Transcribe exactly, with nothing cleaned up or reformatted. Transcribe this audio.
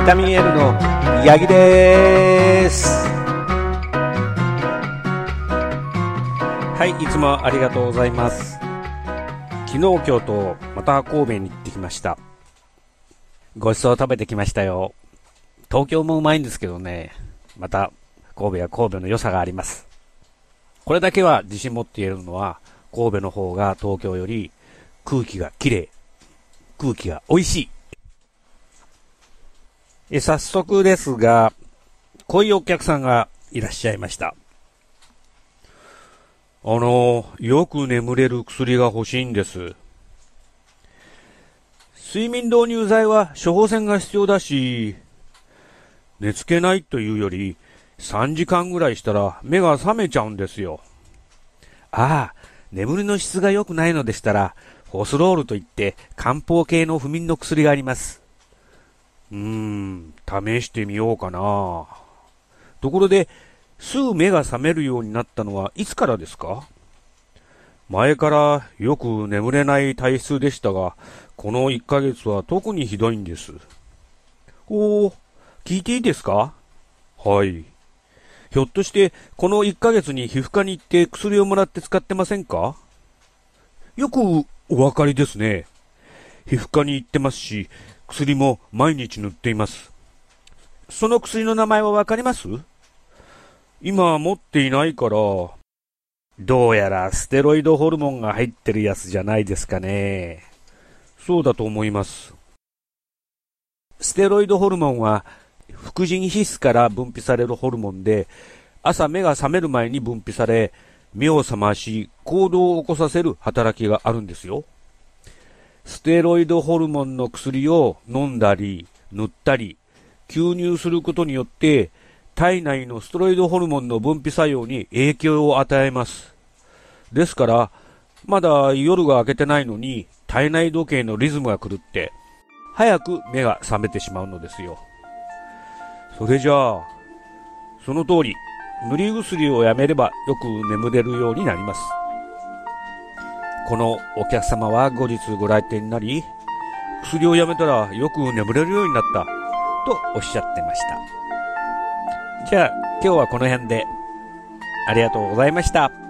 タミン L の八木です。はい、いつもありがとうございます。昨日今日とまた神戸に行ってきました。ごちそう食べてきましたよ。東京もうまいんですけどね、また神戸は神戸の良さがあります。これだけは自信持って言えるのは、神戸の方が東京より空気がきれい、空気が美味しい。え早速ですが、こういうお客さんがいらっしゃいました。あの、よく眠れる薬が欲しいんです。睡眠導入剤は処方箋が必要だし、寝つけないというよりさんじかんぐらいしたら目が覚めちゃうんですよ。ああ、眠りの質が良くないのでしたら、ホスロールといって漢方系の不眠の薬があります。うーん、試してみようかな。ところで、すぐ目が覚めるようになったのはいつからですか？前からよく眠れない体質でしたが、このいっかげつは特にひどいんです。おー、聞いていいですか？はい。ひょっとして、このいっかげつに皮膚科に行って薬をもらって使ってませんか？よくお分かりですね。皮膚科に行ってますし、薬も毎日塗っています。その薬の名前はわかります？今持っていないから、どうやらステロイドホルモンが入ってるやつじゃないですかね。そうだと思います。ステロイドホルモンは、副腎皮質から分泌されるホルモンで、朝目が覚める前に分泌され、目を覚まし、行動を起こさせる働きがあるんですよ。ステロイドホルモンの薬を飲んだり、塗ったり、吸入することによって、体内のステロイドホルモンの分泌作用に影響を与えます。ですから、まだ夜が明けてないのに、体内時計のリズムが狂って、早く目が覚めてしまうのですよ。それじゃあ、その通り、塗り薬をやめればよく眠れるようになります。このお客様は後日ご来店になり、薬をやめたらよく眠れるようになったとおっしゃってました。じゃあ今日はこの辺でありがとうございました。